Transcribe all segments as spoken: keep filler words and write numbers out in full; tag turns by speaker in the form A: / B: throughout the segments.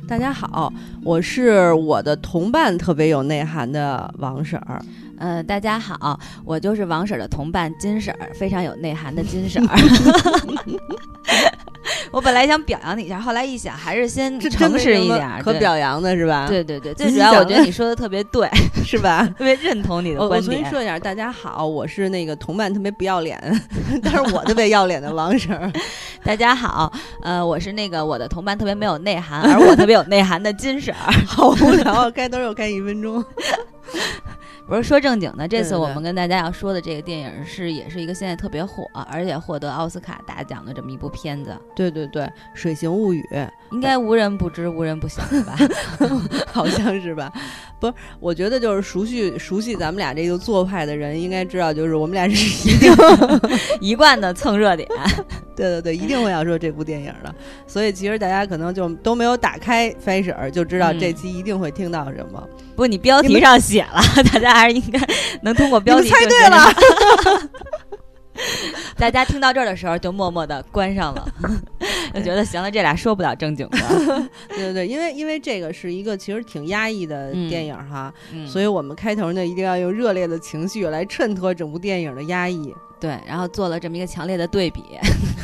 A: 大家好，我是我的同伴特别有内涵的王婶儿。
B: 呃，大家好，我就是王婶儿的同伴金婶儿，非常有内涵的金婶儿。我本来想表扬你一下，后来一想，还是先诚实一点，
A: 可表扬的是吧？
B: 对对对，最主要我觉得你说的特别对，
A: 是吧？
B: 特别认同你的观点。
A: 我重新说一下，大家好，我是那个同伴特别不要脸，但是我特别要脸的王婶儿。
B: 大家好，呃，我是那个我的同伴特别没有内涵，而我特别有内涵的金婶儿。
A: 好无聊，开头又开一分钟。
B: 不是说正经的，这次我们跟大家要说的这个电影是也是一个现在特别火，而且获得奥斯卡大奖的这么一部片子。
A: 对对对，《水形物语》
B: 应该无人不知无人不晓的吧？
A: 好像是吧？不是，我觉得就是熟悉熟悉咱们俩这个做派的人应该知道，就是我们俩是一定
B: 一贯的蹭热点。
A: 对对对，一定会要说这部电影的。所以其实大家可能就都没有打开翻婶儿，就知道这期一定会听到什么。
B: 嗯、不，你标题上写了，大家还是应该能通过标题。
A: 你猜对了。
B: 大家听到这儿的时候就默默的关上了，就觉得行了，这俩说不了正经的。
A: 对对对，因为因为这个是一个其实挺压抑的电影哈、
B: 嗯嗯，所
A: 以我们开头呢一定要用热烈的情绪来衬托整部电影的压抑。
B: 对，然后做了这么一个强烈的对比。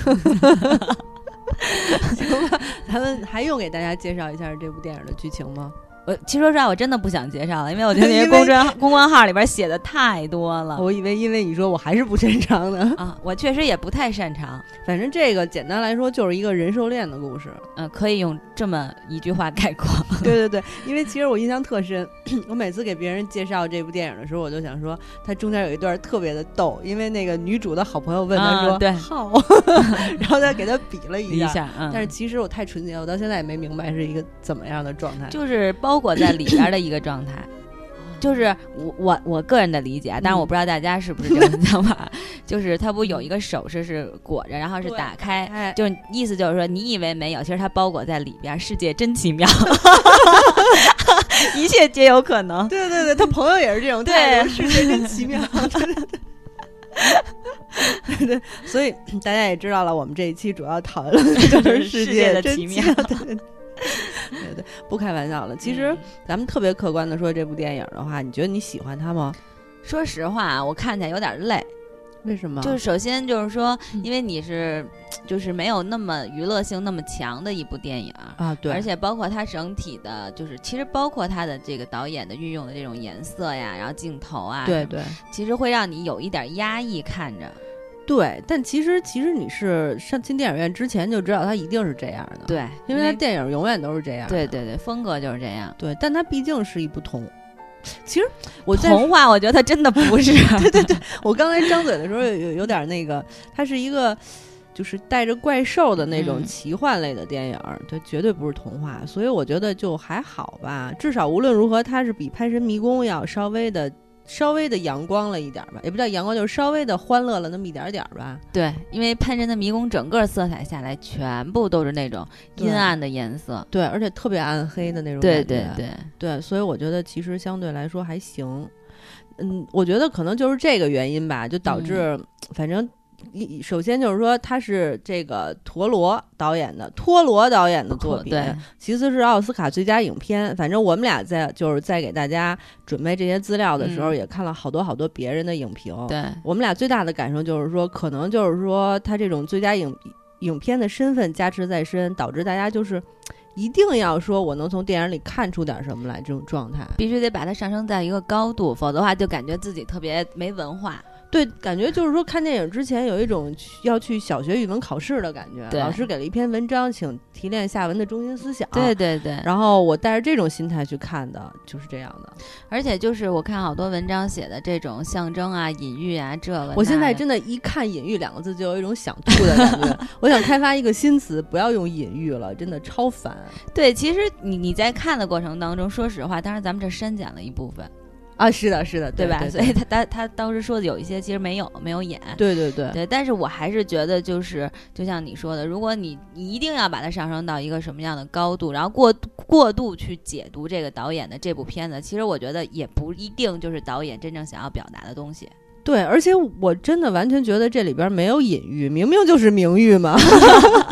A: 行吧，咱们还用给大家介绍一下这部电影的剧情吗？
B: 我其实说实话，我真的不想介绍了，因为我觉得那些公众公关号里边写的太多了。
A: 我以为因为你说我还是不擅长的
B: 啊，我确实也不太擅长。
A: 反正这个简单来说就是一个人兽恋的故事，
B: 嗯、呃，可以用这么一句话概括。
A: 对对对，因为其实我印象特深，我每次给别人介绍这部电影的时候，我就想说，它中间有一段特别的逗，因为那个女主的好朋友问她说：“
B: 啊、对，
A: 好。”然后他给她比了一下，
B: 一下嗯、
A: 但是其实我太纯洁，我到现在也没明白是一个怎么样的状态，
B: 就是包。包裹在里边的一个状态，就是我我我个人的理解，但是我不知道大家是不是这种想法。嗯、就是它不有一个首饰是裹着，然后是打开，就是意思就是说你以为没有，其实它包裹在里边，世界真奇妙，一切皆有可能。
A: 对对对，他朋友也是这种态度，世界真奇妙。对对对。对对，所以大家也知道了，我们这一期主要讨论的就是世界
B: 的奇妙。
A: 对对对，不开玩笑了。其实咱们特别客观的说，这部电影的话，你觉得你喜欢它吗？
B: 说实话，我看起来有点累。
A: 为什么？
B: 就是首先就是说，因为你是就是没有那么娱乐性那么强的一部电影
A: 啊，对，
B: 而且包括它整体的，就是其实包括它的这个导演的运用的这种颜色呀，然后镜头啊，
A: 对对，
B: 其实会让你有一点压抑看着。
A: 对，但其实其实你是上进电影院之前就知道它一定是这样的，
B: 对，
A: 因为它电影永远都是这样的，
B: 对对对，风格就是这样，
A: 对，但它毕竟是一部童。其实我在
B: 童话，我觉得它真的不是。
A: 对对对，我刚才张嘴的时候有有有点那个，它是一个就是带着怪兽的那种奇幻类的电影，它、嗯、绝对不是童话，所以我觉得就还好吧。至少无论如何，它是比《潘神迷宫》要稍微的。稍微的阳光了一点吧，也不叫阳光，就是稍微的欢乐了那么一点点吧。
B: 对，因为潘神的迷宫整个色彩下来全部都是那种阴暗的颜色，
A: 对，而且特别暗黑的那种
B: 感
A: 觉。
B: 对对对
A: 对，所以我觉得其实相对来说还行。嗯，我觉得可能就是这个原因吧，就导致、嗯、反正。首先就是说他是这个陀螺导演的托罗导演的作品，
B: 对，
A: 其次是奥斯卡最佳影片。反正我们俩在就是在给大家准备这些资料的时候、嗯、也看了好多好多别人的影评，
B: 对，
A: 我们俩最大的感受就是说可能就是说他这种最佳影影片的身份加持在身，导致大家就是一定要说我能从电影里看出点什么来，这种状态
B: 必须得把它上升在一个高度，否则的话就感觉自己特别没文化。
A: 对，感觉就是说看电影之前有一种要去小学语文考试的感觉，老师给了一篇文章，请提炼下文的中心思想。
B: 对对对。
A: 然后我带着这种心态去看的，就是这样的。
B: 而且就是我看好多文章写的这种象征啊、隐喻啊，这个
A: 我现在真的，一看“隐喻”两个字就有一种想吐的感觉。我想开发一个新词，不要用隐喻了，真的超烦。
B: 对，其实你你在看的过程当中，说实话，当然咱们这删减了一部分。
A: 啊，是的，是的，
B: 对吧？
A: 对对对，
B: 所以他他他当时说的有一些其实没有没有演，
A: 对对对
B: 对。但是我还是觉得，就是就像你说的，如果你你一定要把它上升到一个什么样的高度，然后过过度去解读这个导演的这部片子，其实我觉得也不一定就是导演真正想要表达的东西。
A: 对，而且我真的完全觉得这里边没有隐喻，明明就是明喻嘛。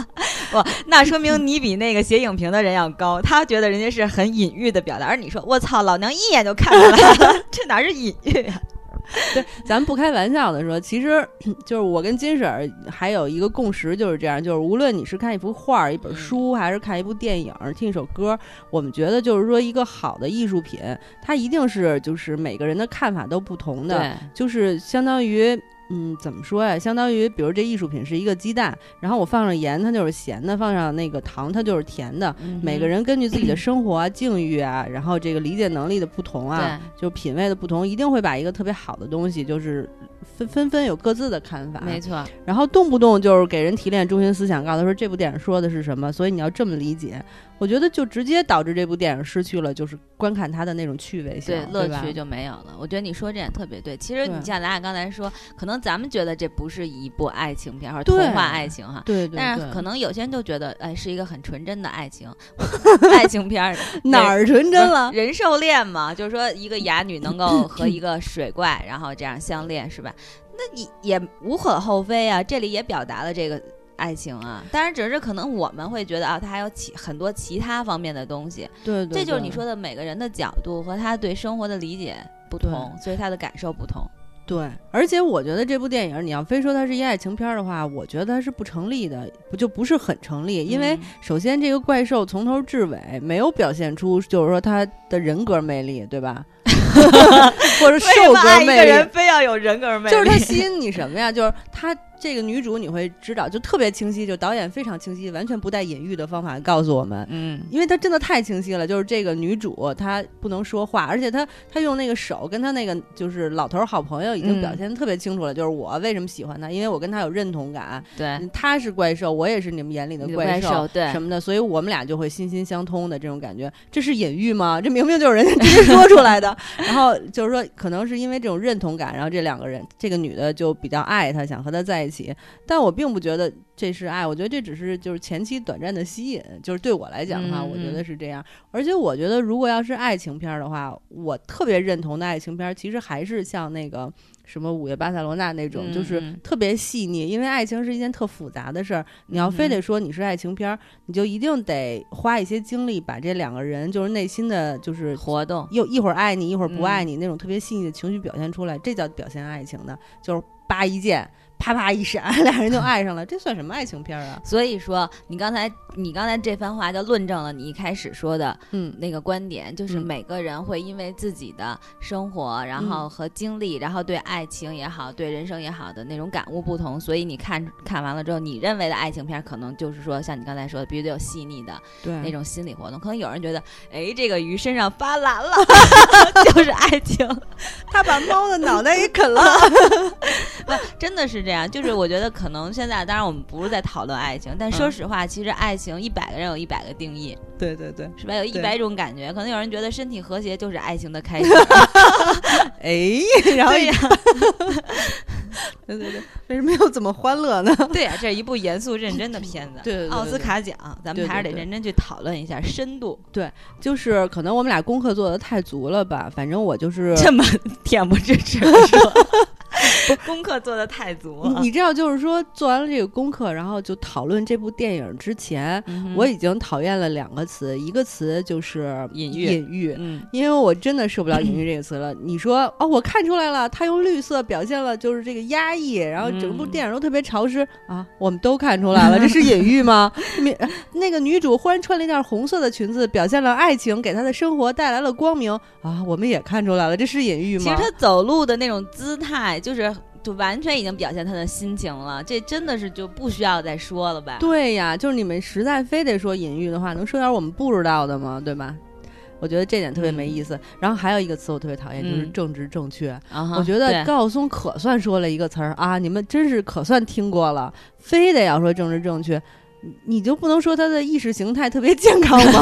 B: 哇，那说明你比那个写影评的人要高，他觉得人家是很隐喻的表达，而你说我操，老娘一眼就看出来了，这哪是隐喻啊？
A: 对，咱们不开玩笑的说，其实就是我跟金婶儿还有一个共识，就是这样，就是无论你是看一幅画、一本书，还是看一部电影、听一首歌，我们觉得就是说一个好的艺术品，它一定是就是每个人的看法都不同的，就是相当于。嗯，怎么说呀？相当于，比如这艺术品是一个鸡蛋，然后我放上盐，它就是咸的；放上那个糖，它就是甜的。嗯、每个人根据自己的生活啊、境遇啊，然后这个理解能力的不同啊，就品味的不同，一定会把一个特别好的东西，就是纷纷纷有各自的看法。
B: 没错。
A: 然后动不动就是给人提炼中心思想，告诉他说这部电影说的是什么，所以你要这么理解。我觉得就直接导致这部电影失去了就是观看它的那种趣味性，
B: 对，乐趣就没有了。我觉得你说这点特别对。其实你像咱俩刚才说，可能咱们觉得这不是一部爱情片或者童话爱情哈，
A: 对 对, 对，
B: 但是可能有些人就觉得，哎，是一个很纯真的爱情爱情片
A: 哪儿纯真了？
B: 人兽恋嘛，就是说一个哑女能够和一个水怪，然后这样相恋，是吧？那你也无可厚非啊，这里也表达了这个。爱情啊，当然只是可能我们会觉得啊，它还有其很多其他方面的东西。
A: 对 对, 对，
B: 这就是你说的每个人的角度和他对生活的理解不同，所以他的感受不同。
A: 对，而且我觉得这部电影，你要非说它是一爱情片的话，我觉得它是不成立的，不就不是很成立。因为首先这个怪兽从头至尾没有表现出，就是说他的人格魅力，对吧？或者兽格魅力，
B: 一个人非要有人格魅力，
A: 就是他吸引你什么呀？就是他这个女主你会知道，就特别清晰，就导演非常清晰，完全不带隐喻的方法告诉我们。
B: 嗯，
A: 因为他真的太清晰了，就是这个女主她不能说话，而且她她用那个手跟她那个就是老头好朋友已经表现得特别清楚了，嗯、就是我为什么喜欢他，因为我跟他有认同感。
B: 对，
A: 他是怪兽，我也是你们眼里的怪兽，
B: 怪兽对
A: 什么的，所以我们俩就会心心相通的这种感觉。这是隐喻吗？这明明就是人家直接说出来的。然后就是说，可能是因为这种认同感，然后这两个人，这个女的就比较爱他，想和他在一起。但我并不觉得这是爱，我觉得这只是就是前期短暂的吸引，就是对我来讲的话，
B: 嗯、
A: 我觉得是这样。而且我觉得，如果要是爱情片的话，我特别认同的爱情片，其实还是像那个什么《午夜巴塞罗那》那种，
B: 嗯、
A: 就是特别细腻。因为爱情是一件特复杂的事儿，你要非得说你是爱情片，你就一定得花一些精力把这两个人就是内心的就是
B: 活动，
A: 又一会儿爱你，一会儿不爱你、嗯、那种特别细腻的情绪表现出来，这叫表现爱情的，就是叭一剑。啪啪一闪，俩人就爱上了，这算什么爱情片啊？
B: 所以说，你刚才你刚才这番话就论证了你一开始说的，
A: 嗯，
B: 那个观点，就是每个人会因为自己的生活，嗯、然后和经历，然后对爱情也好，对人生也好的那种感悟不同，所以你看看完了之后，你认为的爱情片，可能就是说，像你刚才说的，必须得有细腻的那种心理活动。可能有人觉得，哎，这个鱼身上发蓝了，就是爱情，
A: 他把猫的脑袋给啃了，
B: 不，真的是。这样就是我觉得可能现在当然我们不是在讨论爱情，但说实话、嗯、其实爱情一百个人有一百个定义，
A: 对对对，
B: 是吧？有一百种感觉，可能有人觉得身体和谐就是爱情的开始
A: 哎，然后呀对对对，为什么又这么欢乐呢？
B: 对呀、啊，这是一部严肃认真的片子，
A: 对, 对, 对, 对
B: 奥斯卡奖咱们还是得认真去讨论一下深度。
A: 对，就是可能我们俩功课做的太足了吧，反正我就是
B: 这么恬不知耻的说功课做的太足了。
A: 你知道就是说做完了这个功课，然后就讨论这部电影之前、嗯、我已经讨厌了两个词，一个词就是
B: 隐喻
A: 隐喻、
B: 嗯、
A: 因为我真的受不了隐喻这个词了、嗯、你说哦，我看出来了，他用绿色表现了就是这个压抑，然后整部电影都特别潮湿、嗯、啊，我们都看出来了，这是隐喻吗？那个女主忽然穿了一件红色的裙子，表现了爱情，给她的生活带来了光明啊，我们也看出来了，这是隐喻吗？
B: 其实她走路的那种姿态就是就完全已经表现他的心情了，这真的是就不需要再说了吧？
A: 对呀，就是你们实在非得说隐喻的话，能说点我们不知道的吗？对吧？我觉得这点特别没意思、嗯、然后还有一个词我特别讨厌、嗯、就是政治正确、
B: 嗯、
A: 我觉得高晓松可算说了一个词儿啊，你们真是可算听过了，非得要说政治正确，你就不能说他的意识形态特别健康吗？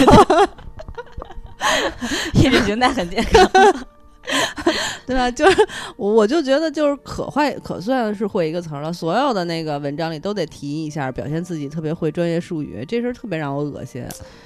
B: 意识形态很健康
A: 对吧？就是我我就觉得就是可坏可算是会一个词儿了，所有的那个文章里都得提一下，表现自己特别会专业术语，这事儿特别让我恶心。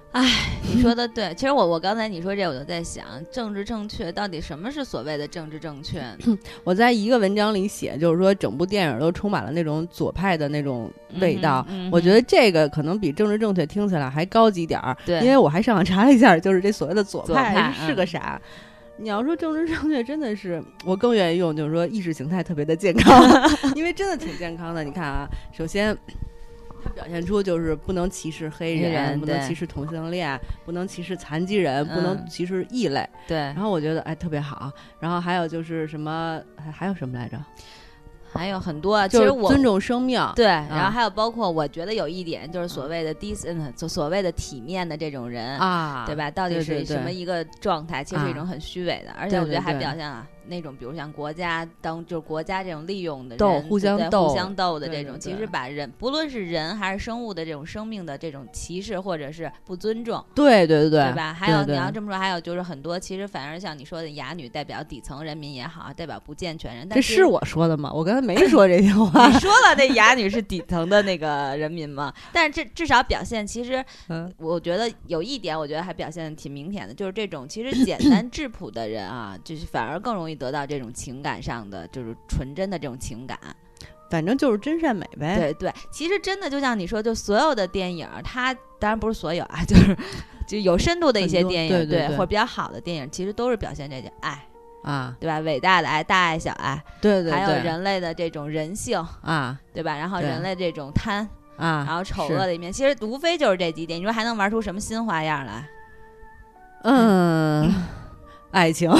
B: 哎，你说的对。其实我我刚才你说这，我就在想，政治正确到底什么是所谓的政治正确呢？
A: 我在一个文章里写，就是说整部电影都充满了那种左派的那种味道。
B: 嗯嗯、
A: 我觉得这个可能比政治正确听起来还高级点儿。
B: 对，
A: 因为我还上网查了一下，就是这所谓的左
B: 派, 左派
A: 是个啥。嗯，你要说政治正确，真的是我更愿意用，就是说意识形态特别的健康，因为真的挺健康的。你看啊，首先它表现出就是不能歧视黑人，
B: 人
A: 不能歧视同性恋，不能歧视残疾人，不能歧视异类。
B: 嗯、对。然
A: 后我觉得哎特别好。然后还有就是什么，还还有什么来着？
B: 还有很多，
A: 其
B: 实我
A: 尊重生命，
B: 对、嗯，然后还有包括我觉得有一点就是所谓的 decent，就、嗯、所谓的体面的这种人
A: 啊，
B: 对吧？到底是什么一个状态？
A: 对对对，
B: 其实是一种很虚伪的，
A: 啊、
B: 而且我觉得还表现了那种，比如像国家当就是国家这种利用的人
A: 斗互相斗
B: 互相斗的这种，
A: 对对对，
B: 其实把人不论是人还是生物的这种生命的这种歧视或者是不尊重，
A: 对对对
B: 对吧？还有
A: 对对
B: 你要这么说，还有就是很多其实反而像你说的哑女代表底层人民也好，代表不健全人，但
A: 这是我说的吗？我刚才没说这句话。
B: 你说了，这哑女是底层的那个人民嘛？但是这至少表现，其实，
A: 嗯，
B: 我觉得有一点，我觉得还表现挺明显的，就是这种其实简单质朴的人啊，就是反而更容易得到这种情感上的，就是纯真的这种情感。
A: 反正就是真善美呗。
B: 对对，其实真的就像你说，就所有的电影，它当然不是所有啊，就是就有深度的一些电影，
A: 对, 对, 对,
B: 对，或者比较好的电影，其实都是表现这些爱。
A: 啊，
B: 对吧？伟大的爱，大爱小爱，
A: 对对对，
B: 还有人类的这种人性
A: 啊，
B: 对吧？然后人类这种贪
A: 啊，
B: 然后丑恶的一面，其实无非就是这几点。你说还能玩出什么新花样来？
A: 嗯，嗯爱情。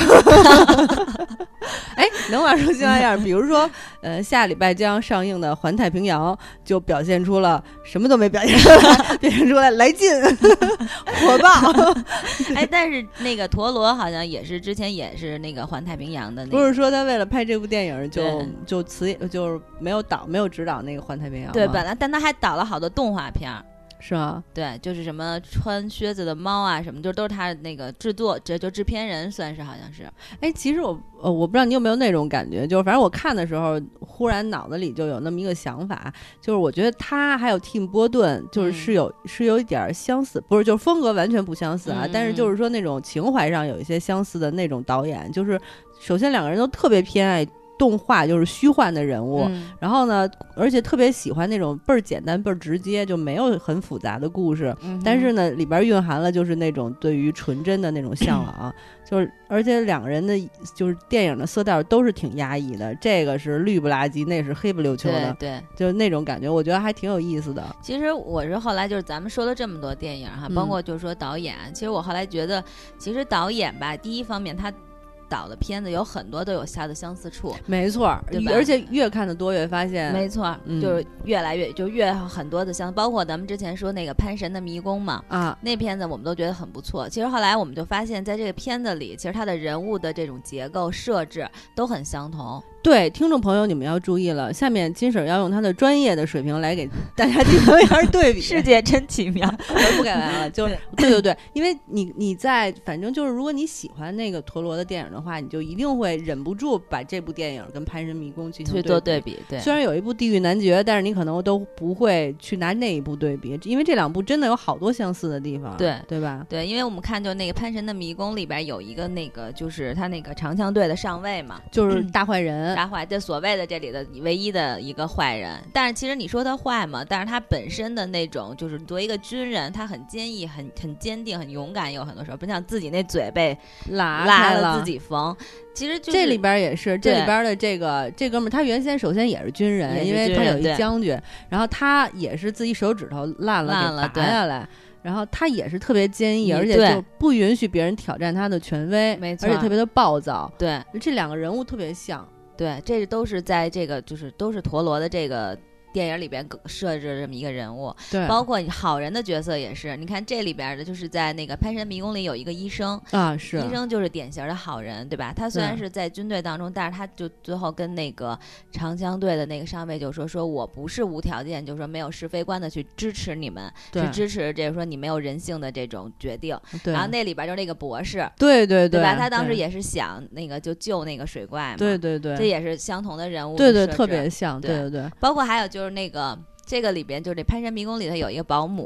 A: 哎，能玩出新花样，比如说，呃，下礼拜将上映的《环太平洋》就表现出了什么都没表现出来，表现出来来劲、火爆。
B: 哎，但是那个陀螺好像也是之前也是那个《环太平洋》的、那个，
A: 不是说他为了拍这部电影就就辞就是没有导没有指导那个《环太平洋》
B: 对，本来但他还导了好多动画片。
A: 是吗？
B: 对，就是什么穿靴子的猫啊，什么就都是他那个制作，这就制片人算是好像是。
A: 哎，其实我呃我不知道你有没有那种感觉，就是反正我看的时候，忽然脑子里就有那么一个想法，就是我觉得他还有蒂姆·波顿，就是是有、嗯、是有一点相似，不是就是风格完全不相似啊、嗯，但是就是说那种情怀上有一些相似的那种导演，就是首先两个人都特别偏爱动画，就是虚幻的人物、嗯、然后呢而且特别喜欢那种倍儿简单倍儿直接，就没有很复杂的故事、嗯、但是呢里边蕴含了就是那种对于纯真的那种向往就是而且两个人的就是电影的色调都是挺压抑的，这个是绿不拉几，那是黑不溜秋的，
B: 对对，
A: 就是那种感觉我觉得还挺有意思的。
B: 其实我是后来就是咱们说了这么多电影哈、嗯，包括就是说导演，其实我后来觉得其实导演吧，第一方面他导的片子有很多都有它的相似处，
A: 没错，
B: 对吧？
A: 而且越看的多越发现，
B: 没错、嗯，就是越来越就越很多的相似，包括咱们之前说那个潘神的迷宫嘛，
A: 啊，
B: 那片子我们都觉得很不错。其实后来我们就发现，在这个片子里，其实它的人物的这种结构设置都很相同。
A: 对，听众朋友，你们要注意了，下面金婶要用她的专业的水平来给大家进行一下对比。
B: 世界真奇妙，
A: 我不敢玩了，就是对对对，因为你你在反正就是，如果你喜欢那个陀螺的电影的话，你就一定会忍不住把这部电影跟《潘神迷宫》进行
B: 去做对比。对，
A: 虽然有一部《地狱男爵》，但是你可能都不会去拿那一部对比，因为这两部真的有好多相似的地方，
B: 对
A: 对吧？
B: 对，因为我们看就那个《潘神的迷宫》里边有一个那个就是他那个长枪队的上尉嘛，
A: 就是大坏人。
B: 嗯、大坏，这所谓的这里的唯一的一个坏人，但是其实你说他坏嘛，但是他本身的那种就是作为一个军人，他很坚毅，很很坚定，很勇敢，有很多时候不像自己那嘴被
A: 拉
B: 拉了自己缝。其实、就是、
A: 这里边也是，这里边的这个这哥们儿，他原先首先也是军人，
B: 军人
A: 因为他有一将军，然后他也是自己手指头烂了
B: 烂了
A: 给拔下来。然后他也是特别坚毅，而且就不允许别人挑战他的权威，
B: 没错，
A: 而且特别的暴躁。
B: 对，
A: 这两个人物特别像。
B: 对，这都是在这个就是都是陀螺的这个电影里边设置这么一个人物，
A: 对，
B: 包括好人的角色也是。你看这里边的，就是在那个《潘神迷宫》里有一个医生
A: 啊，是
B: 医生就是典型的好人，对吧？他虽然是在军队当中，但是他就最后跟那个长枪队的那个上尉就说：“说我不是无条件，就是说没有是非观的去支持你们，去支持这个说你没有人性的这种决定。”然后那里边就是那个博士，
A: 对对
B: 对, 对吧？他当时也是想那个就救那个水怪嘛，
A: 对对对，
B: 这也是相同的人物，
A: 对对，特别像，
B: 对
A: 对对对，
B: 包括还有就是那个这个里边就是这潘神迷宫里头有一个保姆，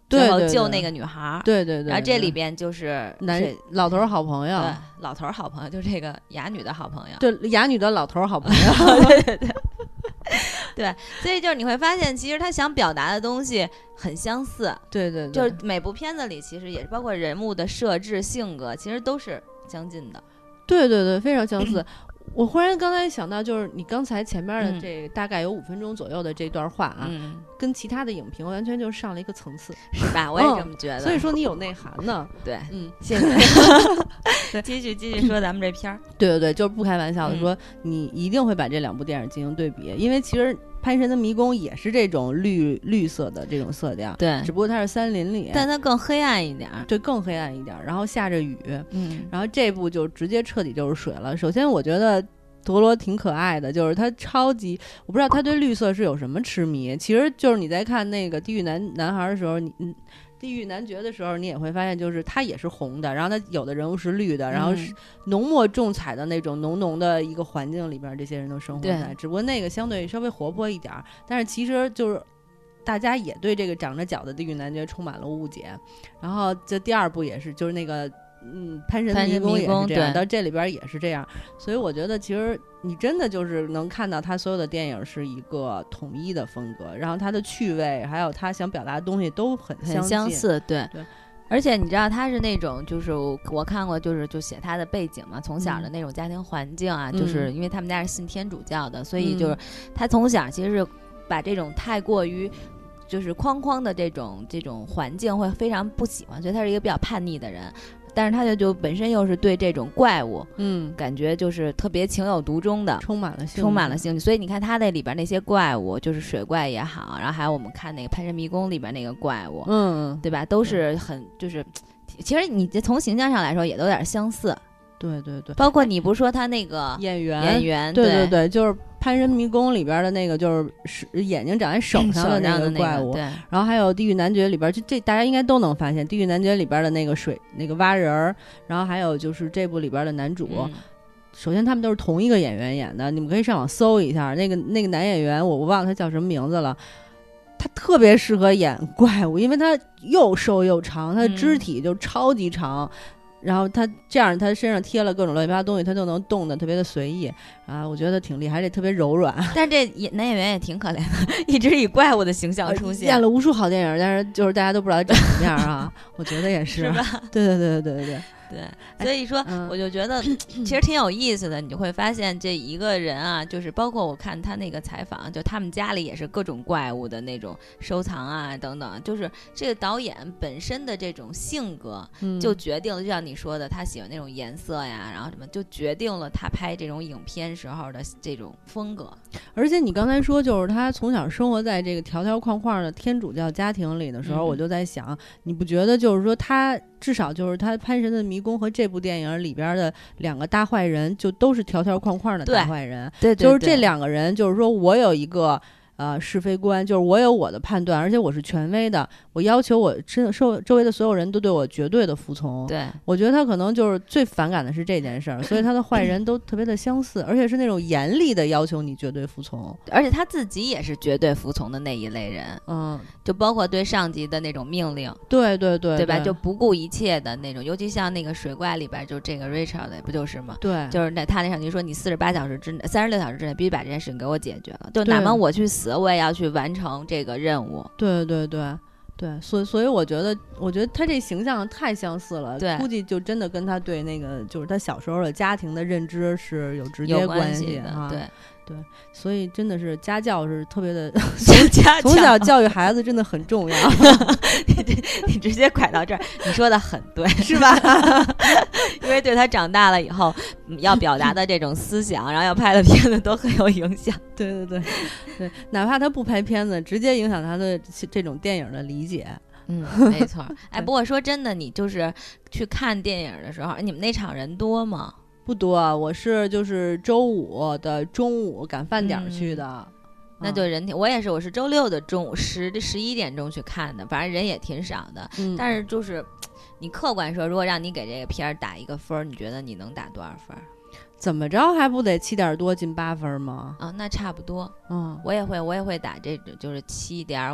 B: 最后救那个女孩，
A: 对对 对, 对, 对，
B: 然后这里边就是
A: 男老头好朋友，
B: 对，老头好朋友就是这个哑女的好朋友，
A: 对，哑女的老头好朋友，
B: 对对对。对，所以就是你会发现，其实他想表达的东西很相似。
A: 对对对，
B: 就是每部片子里，其实也是包括人物的设置、性格，其实都是相近的。
A: 对对对，非常相似。我忽然刚才想到，就是你刚才前面的这大概有五分钟左右的这段话啊，
B: 嗯、
A: 跟其他的影评完全就上了一个层次，
B: 是吧？我也这么觉得。
A: 嗯、所以说你有内涵呢。
B: 对，
A: 嗯，
B: 谢谢。继续继续说咱们这片儿。
A: 对对对，就是不开玩笑的说，嗯、你一定会把这两部电影进行对比，因为其实《潘神的迷宫》也是这种绿绿色的这种色调，
B: 对，
A: 只不过它是森林里，
B: 但它更黑暗一点，
A: 对，更黑暗一点，然后下着雨，
B: 嗯，
A: 然后这部就直接彻底就是水了。首先，我觉得陀螺挺可爱的，就是他超级，我不知道他对绿色是有什么痴迷。其实就是你在看那个《地狱男男孩》的时候，你嗯，《地狱男爵》的时候，你也会发现，就是他也是红的，然后他有的人物是绿的，然后是浓墨重彩的那种浓浓的一个环境里边，这些人都生活在。只不过那个相对稍微活泼一点，但是其实就是大家也对这个长着角的地狱男爵充满了误解。然后这第二部也是，就是那个。嗯，潘神的迷宫也是这样，到这里边也是这样，所以我觉得其实你真的就是能看到他所有的电影是一个统一的风格，然后他的趣味还有他想表达的东西都很
B: 很相似，对
A: 对。
B: 而且你知道他是那种，就是我看过，就是就写他的背景嘛，从小的那种家庭环境啊，
A: 嗯、
B: 就是因为他们家是信天主教的，所以就是他从小其实是把这种太过于。就是框框的这种这种环境会非常不喜欢，所以他是一个比较叛逆的人，但是他就就本身又是对这种怪物，
A: 嗯，
B: 感觉就是特别情有独钟的，
A: 充满了兴趣
B: 充满了兴趣。所以你看他那里边那些怪物，就是水怪也好，然后还有我们看那个《潘神迷宫》里边那个怪物，
A: 嗯，
B: 对吧？都是很就是，其实你从形象上来说也都有点相似。
A: 对对对，
B: 包括你不是说他那个
A: 演员
B: 演员，
A: 对
B: 对
A: 对对，就是《潘神迷宫》里边的那个，就是眼睛长在手上的那个怪物，
B: 对。
A: 然后还有《地狱男爵》里边，就这大家应该都能发现，《地狱男爵》里边的那个水那个蛙人儿，然后还有就是这部里边的男主。
B: 嗯，
A: 首先他们都是同一个演员演的，你们可以上网搜一下，那个那个男演员我我忘了他叫什么名字了。他特别适合演怪物，因为他又瘦又长，他的肢体就超级长。嗯，然后他这样，他身上贴了各种乱七八糟东西，他就能动得特别的随意啊，我觉得挺厉害，这特别柔软。
B: 但这男演员也挺可怜的，一直以怪物的形象出现，
A: 演了无数好电影，但是就是大家都不知道他长什么样啊。我觉得也是，
B: 是吧？
A: 对对对对对对。
B: 对，所以说、嗯、我就觉得其实挺有意思的，你就会发现这一个人啊，就是包括我看他那个采访，就他们家里也是各种怪物的那种收藏啊等等，就是这个导演本身的这种性格就决定了、嗯、就像你说的他喜欢那种颜色呀，然后什么就决定了他拍这种影片时候的这种风格。
A: 而且你刚才说就是他从小生活在这个条条框框的天主教家庭里的时候、嗯、我就在想，你不觉得就是说他至少就是他潘神的迷宫和这部电影里边的两个大坏人就都是条条框框的大坏人，
B: 对，对对对，
A: 就是这两个人就是说我有一个呃是非观，就是我有我的判断，而且我是权威的，我要求我周周围的所有人都对我绝对的服从。
B: 对，
A: 我觉得他可能就是最反感的是这件事儿，所以他的坏人都特别的相似，而且是那种严厉的要求你绝对服从，
B: 而且他自己也是绝对服从的那一类人。嗯，就包括对上级的那种命令，
A: 对对对，
B: 对吧？就不顾一切的那种，尤其像那个水怪里边，就这个 Richard 不就是吗？
A: 对，
B: 就是那他那上级说你四十八小时之内、三十六小时之内必须把这件事情给我解决了，就哪怕我去死，我也要去完成这个任务。
A: 对对对。对，所以所以我觉得，我觉得他这形象太相似了，
B: 对，
A: 估计就真的跟他对那个就是他小时候的家庭的认知是有直接关系
B: 的
A: 啊。
B: 对
A: 对，所以真的是家教是特别的，
B: 家
A: 从小教育孩子真的很重要。
B: 你, 你直接拐到这儿，你说的很对，
A: 是吧？
B: 因为对他长大了以后要表达的这种思想，然后要拍的片子都很有影响。
A: 对对对对，哪怕他不拍片子，直接影响他的这种电影的理解。
B: 嗯，没错。哎，不过说真的，你就是去看电影的时候，你们那场人多吗？
A: 不多，我是就是周五的中午赶饭点去的。嗯，
B: 那就人挺，我也是，我是周六的中午十十一点钟去看的，反正人也挺少的。嗯，但是就是你客观说，如果让你给这个片儿打一个分，你觉得你能打多少分？
A: 怎么着还不得七点多进八分吗？
B: 啊，那差不多。
A: 嗯，
B: 我也会，我也会打这种，就是七点五、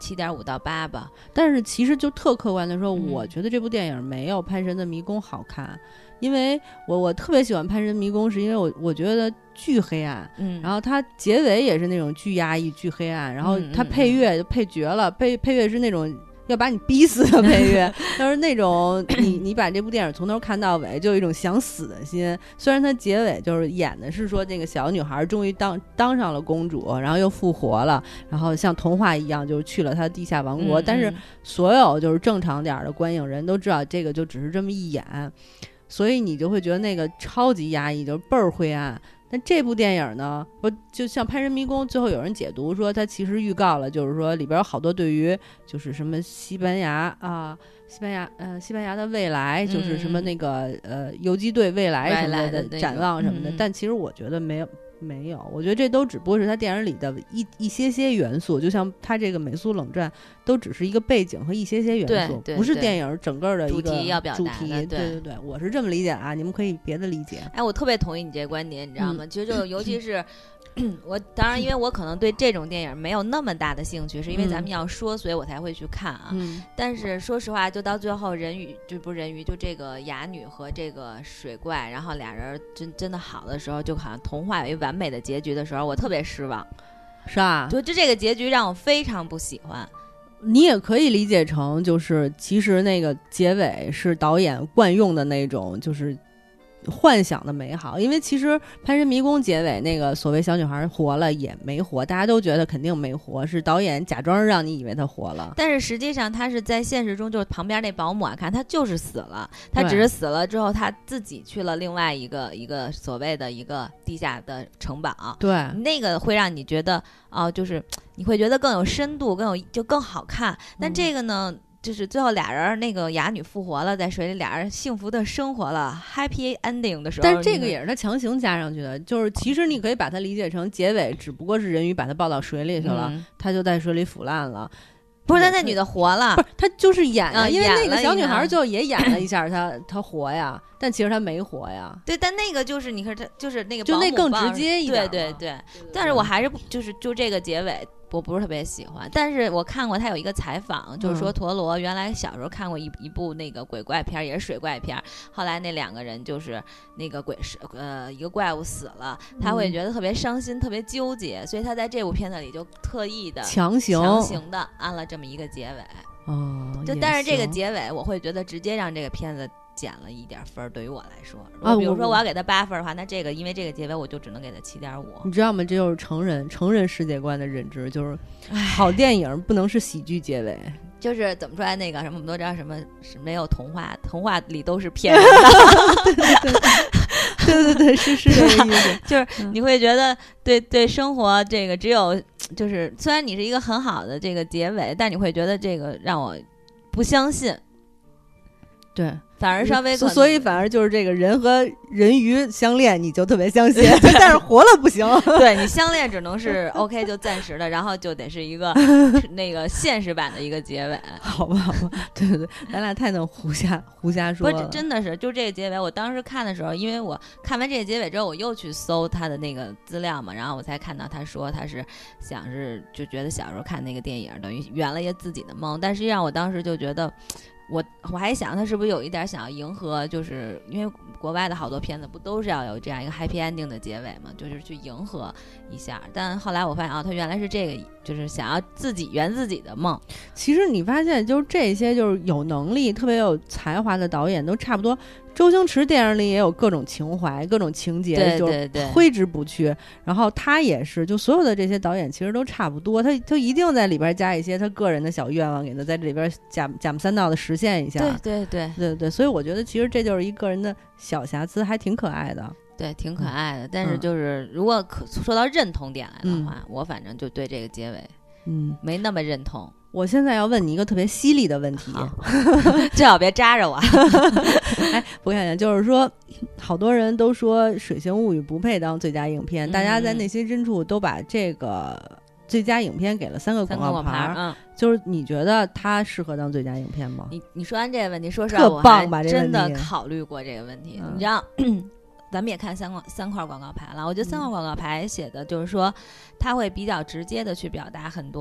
B: 七点五到八吧。
A: 但是其实就特客观的说、
B: 嗯、
A: 我觉得这部电影没有《潘神的迷宫》好看，因为我我特别喜欢《潘神迷宫》，是因为我我觉得巨黑暗，
B: 嗯，
A: 然后它结尾也是那种巨压抑、巨黑暗，然后它配乐就配绝了，配配乐是那种要把你逼死的配乐，但是那种你你把这部电影从头看到尾，就有一种想死的心。虽然它结尾就是演的是说这个小女孩终于当当上了公主，然后又复活了，然后像童话一样就是去了她地下王国、嗯嗯，但是所有就是正常点的观影人都知道这个就只是这么一演，所以你就会觉得那个超级压抑，就是倍儿灰暗。但这部电影呢，我就像《潘神迷宫》，最后有人解读说，它其实预告了，就是说里边有好多对于就是什么西班牙啊、西班牙呃西班牙的未来，就是什么那个、嗯、呃游击队未来什么的展望什么的。
B: 嗯、
A: 但其实我觉得没有没有，我觉得这都只不过是他电影里的一一些些元素，就像他这个美苏冷战都只是一个背景和一些些元素，
B: 对对对，
A: 不是电影整个的一个
B: 主题要表达的。
A: 主题对对对，我是这么理解啊，你们可以别的理解。
B: 哎，我特别同意你这个观点，你知道吗？嗯、其实就尤其是。我当然，因为我可能对这种电影没有那么大的兴趣，是因为咱们要说，所以我才会去看啊。
A: 嗯、
B: 但是说实话，就到最后，人鱼就不是人鱼，就这个哑女和这个水怪，然后俩人真真的好的时候，就好像童话有一完美的结局的时候，我特别失望。
A: 是啊，
B: 就就这个结局让我非常不喜欢。
A: 你也可以理解成，就是其实那个结尾是导演惯用的那种，就是幻想的美好，因为其实《潘神迷宫》结尾那个所谓小女孩活了也没活，大家都觉得肯定没活，是导演假装让你以为她活了。
B: 但是实际上她是在现实中，就是旁边那保姆啊，看她就是死了，她只是死了之后，她自己去了另外一个一个所谓的一个地下的城堡。
A: 对，
B: 那个会让你觉得哦、呃，就是你会觉得更有深度，更有就更好看。但这个呢？嗯，就是最后俩人那个哑女复活了，在水里俩人幸福的生活了 happy ending 的时候，
A: 但是这个也是他强行加上去的，就是其实你可以把它理解成结尾只不过是人鱼把他抱到水里去了，嗯、他就在水里腐烂了。
B: 不是，但那女的活了，
A: 不是，她就是演啊、
B: 嗯，
A: 因为那个小女孩就也演了一下她，她活呀，但其实她没活呀。
B: 对，但那个就是你看，她就是那个
A: 就那更直接一点，
B: 对对 对, 对。但是我还是就是就这个结尾。我不是特别喜欢，但是我看过他有一个采访，就是说陀螺原来小时候看过一一部那个鬼怪片，也是水怪片，后来那两个人就是那个鬼是呃一个怪物死了，他会觉得特别伤心、嗯、特别纠结，所以他在这部片子里就特意的
A: 强行
B: 强行的安了这么一个结尾。
A: 哦，
B: 就但是这个结尾我会觉得直接让这个片子减了一点分，对于我来说，啊，比如说我要给他八分的话，那这个因为这个结尾我就只能给他七点五。
A: 你知道吗？这就是成人成人世界观的认知，就是好电影不能是喜剧结尾。
B: 就是怎么说来那个什么，我们都知道什么是没有童话，童话里都是骗人的。
A: 对对对，对对对，是是这个意思。
B: 就是你会觉得对对生活这个只有就是虽然你是一个很好的这个结尾，但你会觉得这个让我不相信。
A: 对，
B: 反而稍微
A: 所以反而就是这个人和人鱼相恋，你就特别相信，但是活了不行。
B: 对，你相恋只能是 OK 就暂时的，然后就得是一个那个现实版的一个结尾。
A: 好吧，好吧，对对对，咱俩太能胡瞎胡瞎说了。
B: 不，真的是就这个结尾，我当时看的时候，因为我看完这个结尾之后，我又去搜他的那个资料嘛，然后我才看到他说他是想是就觉得小时候看那个电影等于圆了一个自己的梦，但实际上我当时就觉得。我我还想他是不是有一点想要迎合，就是因为国外的好多片子不都是要有这样一个 happy ending 的结尾嘛，就是去迎合一下。但后来我发现啊，他原来是这个，就是想要自己圆自己的梦。
A: 其实你发现就是这些就是有能力、特别有才华的导演都差不多。周星驰电影里也有各种情怀、各种情节，
B: 对对对，
A: 就挥之不去。然后他也是，就所有的这些导演其实都差不多，他他一定在里边加一些他个人的小愿望，给他在这里边假假模三道的实现一下。
B: 对对对
A: 对对，所以我觉得其实这就是一个人的小瑕疵，还挺可爱的。
B: 对，挺可爱的。但是就是如果可说到认同点来的话，嗯、我反正就对这个结尾，嗯，没那么认同。
A: 我现在要问你一个特别犀利的问题，
B: 最好别扎着我。
A: 哎，不看见，就是说，好多人都说《水形物语》不配当最佳影片，嗯、大家在内心深处都把这个最佳影片给了三个广告牌。
B: 嗯，
A: 就是你觉得它适合当最佳影片吗？
B: 你你说完这个问题，说实话，
A: 特棒吧？
B: 我还真的考虑过这个问题。
A: 嗯、
B: 你知道？咱们也看三块三块广告牌了，我觉得三块广告牌写的就是说，它会比较直接的去表达很多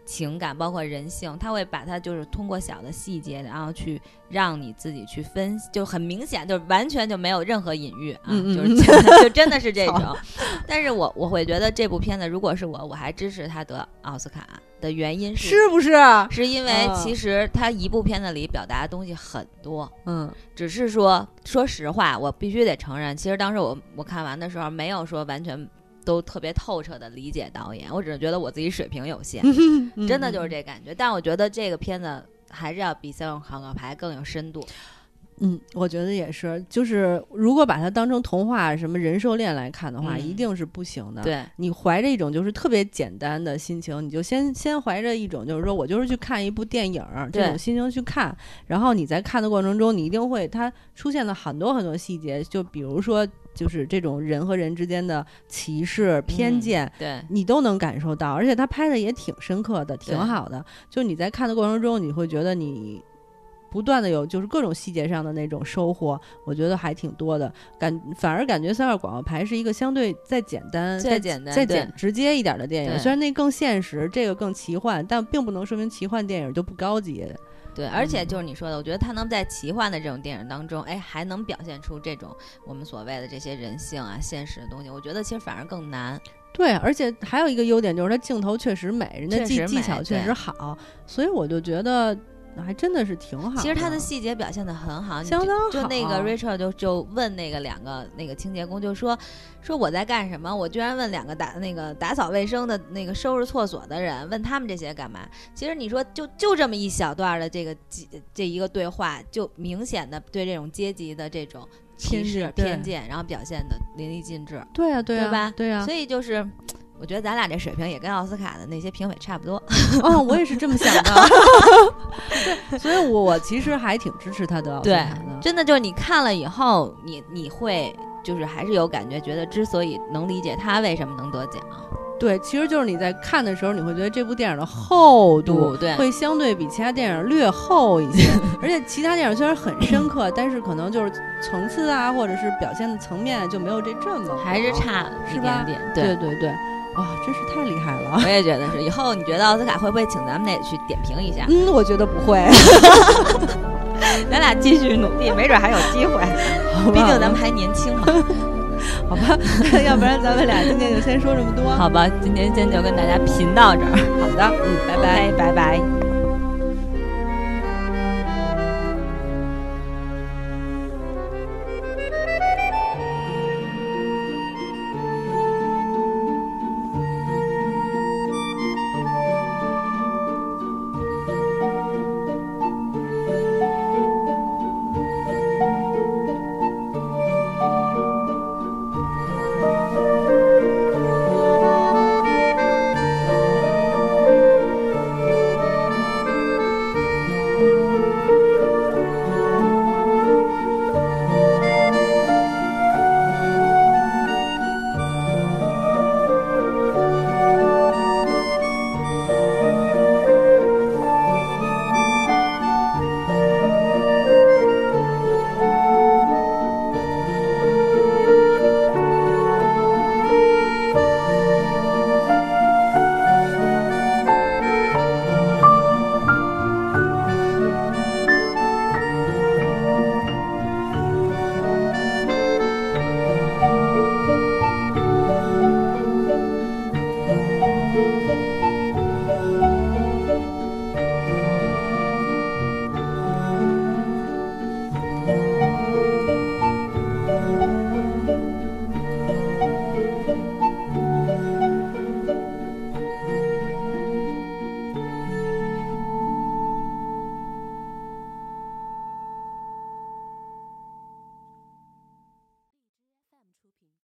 B: 情感，包括人性，他会把它就是通过小的细节，然后去让你自己去分析，就很明显，就是完全就没有任何隐喻啊，
A: 嗯嗯
B: 就是真的就真的是这种。但是我我会觉得这部片子，如果是我，我还支持他得奥斯卡的原因是
A: 是不是？
B: 是因为其实他一部片子里表达的东西很多，
A: 嗯，
B: 只是说说实话，我必须得承认，其实当时我我看完的时候，没有说完全都特别透彻的理解导演，我只是觉得我自己水平有限，真的就是这感觉。但我觉得这个片子还是要比《三个广告牌》更有深度。
A: 嗯，我觉得也是，就是如果把它当成童话什么人兽恋来看的话，嗯、一定是不行的。
B: 对，
A: 你怀着一种就是特别简单的心情，你就先先怀着一种就是说我就是去看一部电影这种心情去看，然后你在看的过程中，你一定会它出现了很多很多细节，就比如说就是这种人和人之间的歧视、偏见，
B: 嗯、对
A: 你都能感受到，而且他拍的也挺深刻的，挺好的。就你在看的过程中，你会觉得你。不断的有就是各种细节上的那种收获，我觉得还挺多的。感反而感觉三二广告牌是一个相对再简单、
B: 再简单、
A: 再简直接一点的电影。虽然那更现实，这个更奇幻，但并不能说明奇幻电影就不高级。
B: 对，而且就是你说的，我觉得他能在奇幻的这种电影当中，哎，还能表现出这种我们所谓的这些人性啊、现实的东西，我觉得其实反而更难。
A: 对，而且还有一个优点就是它镜头确实美，人家技技巧确实好，所以我就觉得。还真的是挺好的，
B: 其实他的细节表现得很好，
A: 相当好。
B: 就那个 Rachel 就就问那个两个那个清洁工，就说说我在干什么？我居然问两个打那个打扫卫生的那个收拾厕所的人，问他们这些干嘛？其实你说就就这么一小段的这个这一个对话，就明显的对这种阶级的这种歧视偏见，然后表现的淋漓尽致。
A: 对啊，对啊，
B: 对吧？
A: 对啊，
B: 所以就是。我觉得咱俩这水平也跟奥斯卡的那些评委差不多。
A: 哦，我也是这么想的。对，所以我我其实还挺支持他的奥斯卡的。
B: 对，真的就是你看了以后，你你会就是还是有感觉，觉得之所以能理解他为什么能得奖。
A: 对，其实就是你在看的时候，你会觉得这部电影的厚度
B: 对
A: 会相对比其他电影略厚一些，而且其他电影虽然很深刻，但是可能就是层次啊，或者是表现的层面就没有这这么
B: 还是差一点点。
A: 对对对。哇，真是太厉害了！
B: 我也觉得是。以后你觉得奥斯卡会不会请咱们也去点评一下？
A: 嗯，我觉得不会。
B: 咱俩继续努力，没准还有机会。毕竟咱们还年轻嘛。
A: 好吧，要不然咱们俩今天就先说这么多。
B: 好吧，今天先就跟大家贫到这儿。
A: 好的，嗯，拜拜，
B: 拜拜。